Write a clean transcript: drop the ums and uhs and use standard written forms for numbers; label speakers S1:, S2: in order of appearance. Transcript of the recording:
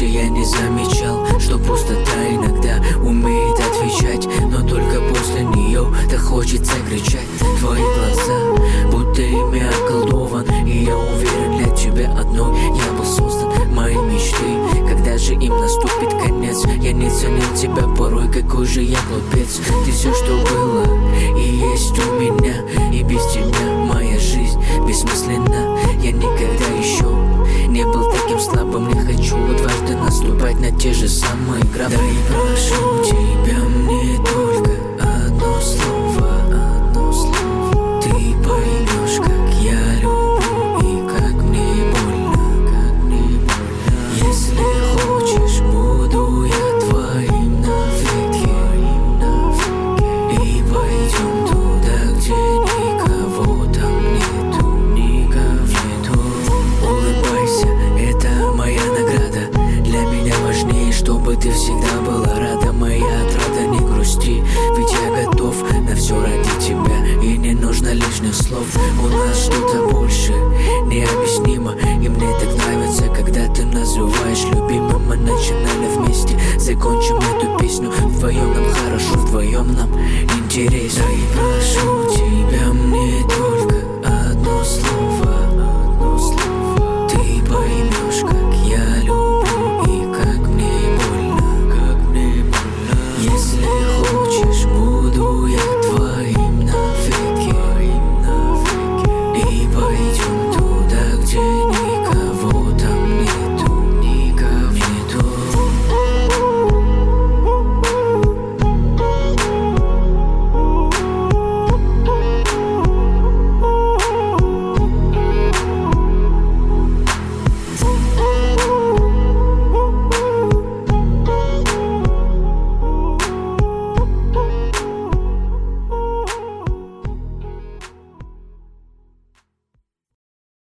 S1: я не замечал, что пустота иногда умеет отвечать, но только после нее так хочется кричать. Твои глаза, будто ими околдован, и я уверен, для тебя одной я был создан. Мои мечты, когда же им наступит конец? Я не ценил тебя порой, какой же я глупец. Ты все, что было и есть у меня, и без тебя моя жизнь бессмысленна. Я никогда еще не был таким слабым, не хочу дважды наступать на те же самые грабли. Да и прошу тебя, мне только одно слово, ты поймешь, как я люблю и как мне больно, Если хочешь, буду я твоим навеки, и пойдем туда, где никого там нету. Улыбайся, это моя награда. Для меня важнее, чтобы ты всегда была рада. Моя отрада, не грусти, ведь я готов на все ради тебя, и не нужно лишних слов. У нас что-то больше необъяснимо, и мне так нравится, когда ты называешь любимым. Мы начинали вместе, закончим эту песню. Вдвоем нам хорошо, вдвоем нам интересно.